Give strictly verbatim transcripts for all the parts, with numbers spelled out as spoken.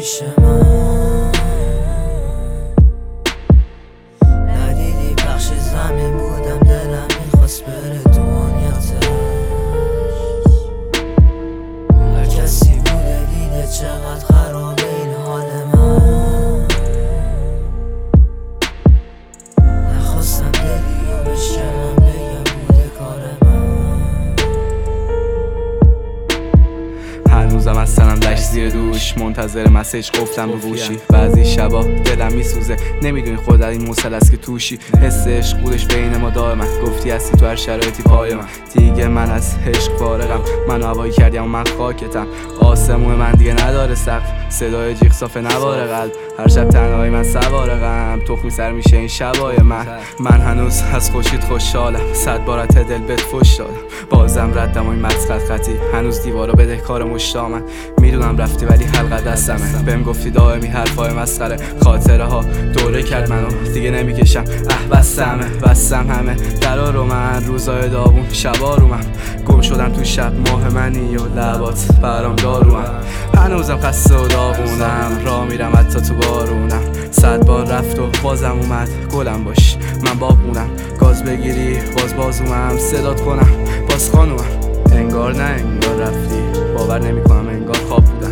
پیش من ندیدی بخش زمین بودم دلم میخواست بره دنیاتش هر کسی بوده دیده چقدر خرابه این حال من نخواستم دلی و بشکنم بگم بوده کار من هنوزم از سنم دشت زیر دوش منتظر مسیج گفتم رو گوشی بعضی شبا دلم میسوزه نمیدونی خود در این مثلث که توشی حس عشق بودش بین ما دائما گفتی هستی تو هر شرایطی پای من دیگه من از عشق فارغم من هوایی کردیم و من خاکتم آسمون من دیگه نداره سقف صدای جیغ صاف نوار قلب هر شب تنهایی من سوار غم تخمی سر میشه این شبای من من هنوز از خورشید خوشحالم صد بارت دل بهت فوش دادم بازم ردم و این مسخط خطی هنوز دیوارا بده کار مشتامن میدونم رفتی ولی حلقه دستمه بهم گفتی دائمی حرفای مسخره خاطره ها دوره کرد منو دیگه نمیکشم اه بستمه بستم همه درا رو من روزای داغون شبا رو من گم شدم تو شب ماه منی و لبات برام داروم هنوزم خسته و داغونم راه میرم حتی تو بارونم صد بار رفت و بازم اومد گلم باش من باغونم گاز بگیری باز بازومم صدات کنم باز خانومم انگار نه انگار رفتی باور نمیکنم انگار خواب بودم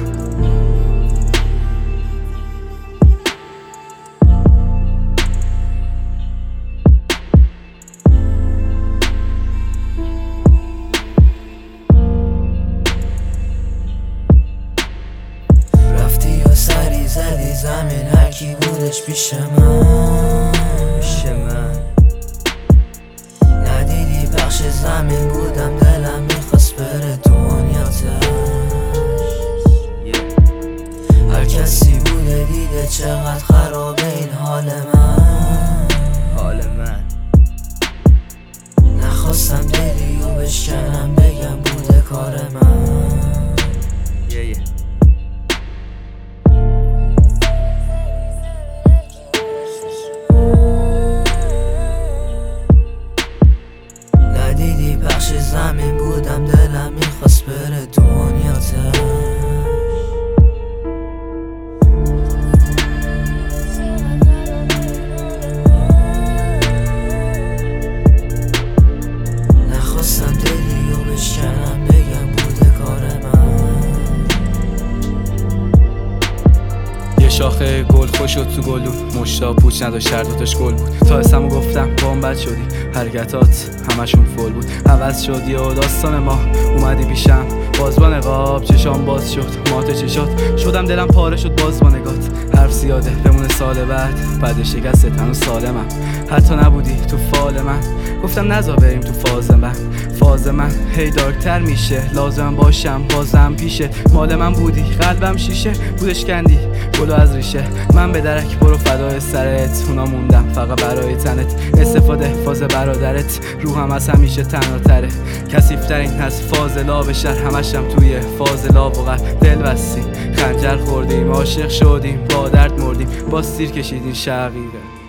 رفتی و سری زدی زمین هرکی بودش پیش من پیش من ندیدی بخش زمین بودم دلم میخواست بره دنیاتش هر کسی بوده دیده چقدر خرابه این حال من حال من نخواستم دلی و بشکنم بگم بوده کار من yeah, yeah. ندیدی بخش زمین بودم دلم میخواست بره دنیاتش نخواستم دلی و بشکنم بگم بوده کار من یه شاخه گل خوش شد تو گلو مشتا پوچ نداشت هر دوتاش گل بود تا اسمو گفتم بام بد شدی حرکتات همشون فول بود عوض شدی و داستان ما اومدی پیشم باز با نقاب چشام باز شد مات چشات شدم دلم پاره شد باز با نگات حرف زیاده بمونه سال بعد بعد شکست هنوز سالمم حتی نبودی تو فال من گفتم نذار بریم تو فاز من فاز من هی دارکتر میشه لازم باشم بازم پیشه مال من بودی قلبم شیشه بودش کندی گلو از ریشه من به درک برو فدای سرت اونا موندم فقط برای تنت استفاده فاز برادرت روحم از همیشه تنها تره کثیف‌ترین از فاز لاب شهر همشم توی فاز لاب و قلب دل بستیم خنجر خوردیم عاشق شدیم با درد مردیم با سیر کشیدیم شقیقه